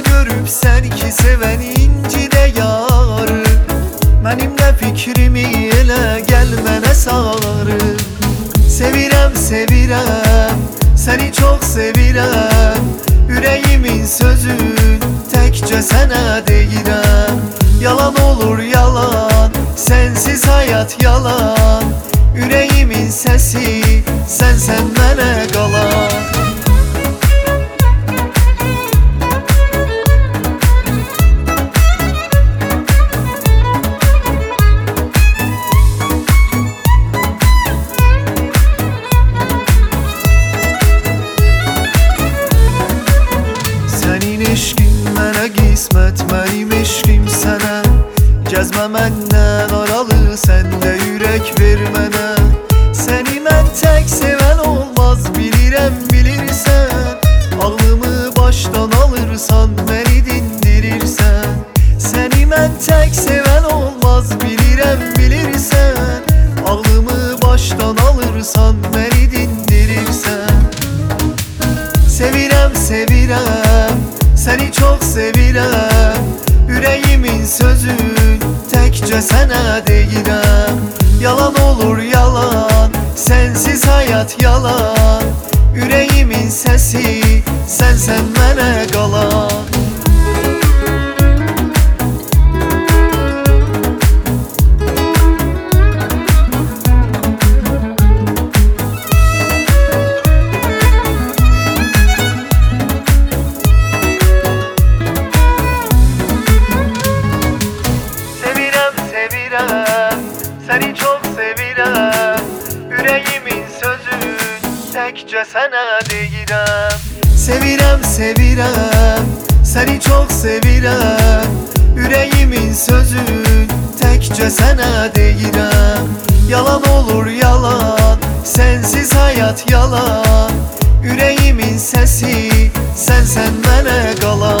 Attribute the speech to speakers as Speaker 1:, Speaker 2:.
Speaker 1: görüp sen ki seven incide yarı. Benim de fikrimi ele gelmene sarı. Sevirem sevirem, seni çok sevirem. Yüreğimin sözün tekçe sana deyirəm. Yalan olur yalan, sensiz hayat yalan. Yüreğimin sesi, sen mənə qalan. Sənin eşqin mənə qismət, mənim eşqim sənə. Gəzmə məndən aralı, sən də ürək ver mənə. Səni mən tək sevən olmaz, bilirəm bilirsən. Ağlımı başdan alırsan, məni dindirirsən. Səni mən tək sevən olmaz, bilirəm bilirsən. Ağlımı başdan alırsan, məni dindirirsən. Sevirəm sevirəm, səni çox sevirəm. Yüreğimin sözün tekçe sana deyirəm. Yalan olur yalan, sensiz hayat yalan. Yüreğimin sesi, sen mənə qalan. Seni çok sevirəm. Yüreğimin sözün tekçe sana deyirəm. Sevirəm sevirəm, seni çok sevirəm. Yüreğimin sözün tekçe sana deyirəm. Yalan olur yalan, sensiz hayat yalan. Yüreğimin sesi, sen mənə qalan.